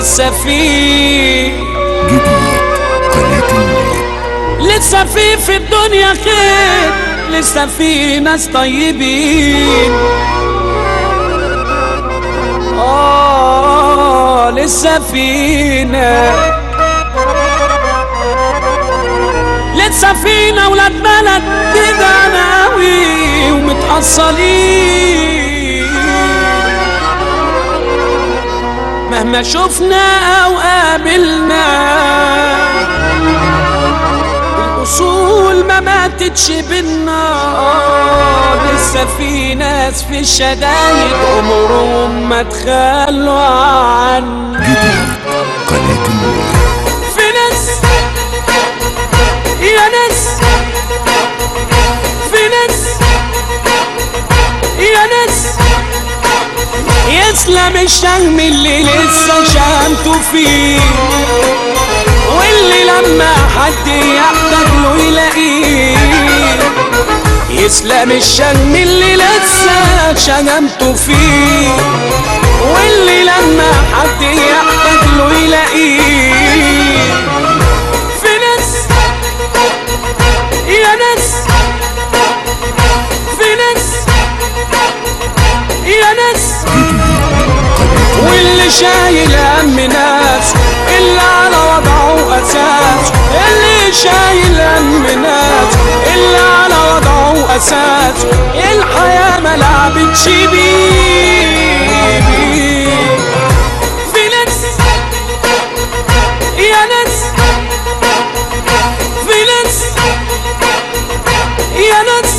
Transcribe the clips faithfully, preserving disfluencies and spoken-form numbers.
لسه في جديد قناة النور. لسه في في الدنيا خير، لسه في ناس طيبين. آه لسه فينا، لسه فينا ولاد بلد كده ناوي ومتأصلين. مهما شفنا أو قابلنا الأصول ما ماتتش بينا. آه لسه في ناس في الشدايد عمرهم ما تخلوا عن جديد قناة النور. في ناس يا ناس، في ناس يا ناس يسلم الشهم اللي لسه شهمته فيه، واللي لما حد يحتاج له يلاقيه. يسلم الشهم اللي لسه شهمته فيه، واللي لما حد يحتاج له يلاقيه. في ناس يا ناس، في ناس يا ناس واللي شايل هم ناس اللي على وضعه اساس، اللي شايل هم ناس اللي على وضعه اساس. الحياة ما لعبتش بيه. في ناس يا ناس، في ناس يا ناس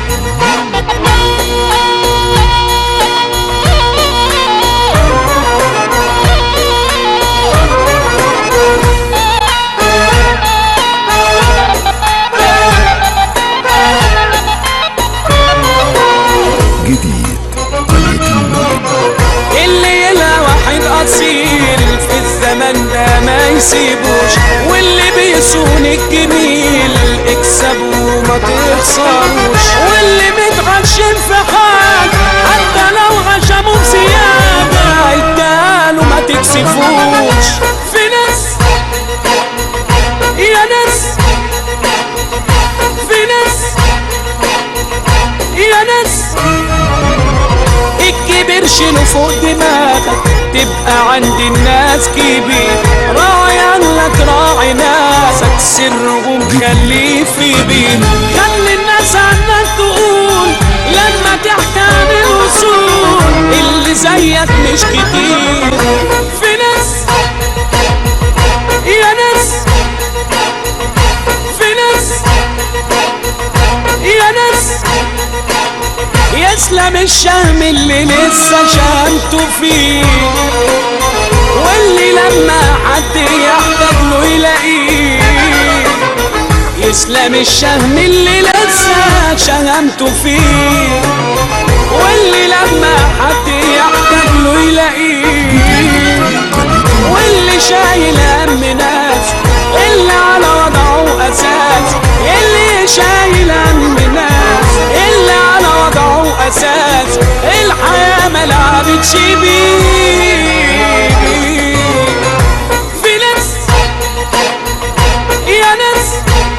جديد قناة النور. اللي يلا واحد أصيل في الزمن ده ما يسيبوش، واللي بيصون الجميل اكسبوا ما تخسروش، واللي متغشم في حاجة حتى لو غشموا بزيادة اداله ما تكسفوش. في ناس يا ناس، في ناس يا ناس الكبير شيله فوق دماغك تبقى عند الناس كبير. راعي عنك راعي ناسك سرهم خليه في بيت. خلي الناس عنك تقول لما تحكي عن الوصول اللي زيك مش كتير. في ناس يا ناس، في ناس يا ناس يسلم الشهم اللي لسه شهمته فيه، واللي لما حد يحتاج له يلاقيه. يسلم الشهم اللي لسه شهمته فيه، واللي لما حد يحتاج له يلاقيه. واللي شايل هم ناس اللي على وضعه اساس، اللي شايل هم ناس اللي على وضعه اساس. الحياة ما لعبتش بيه. في ناس يا ناس،